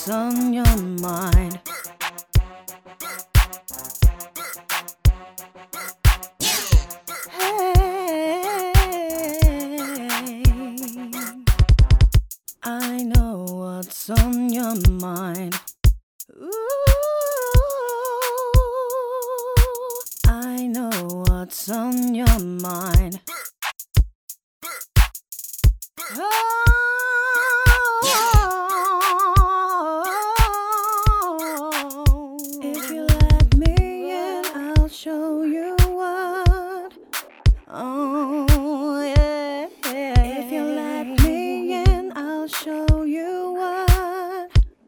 what's on your mind. Hey, I know what's on your mind. Ooh, I know what's on your mind. If you let me in, I'll show you what. Oh, yeah. If you let me in, I'll show you what.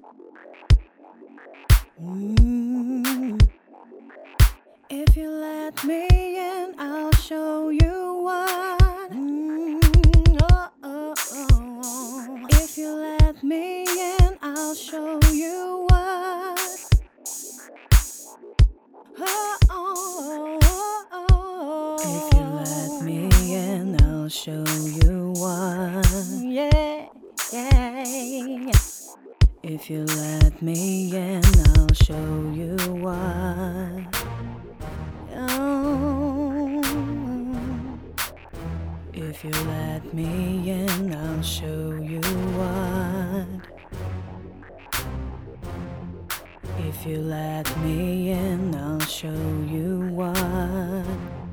If you let me in, I'll show you what. If you let me in, I'll show you what. If you let me in, I'll show you what. Yeah, yeah. If you let me in, I'll show you what. Oh. If you let me in, I'll show you what. If you let me in, I'll show you what.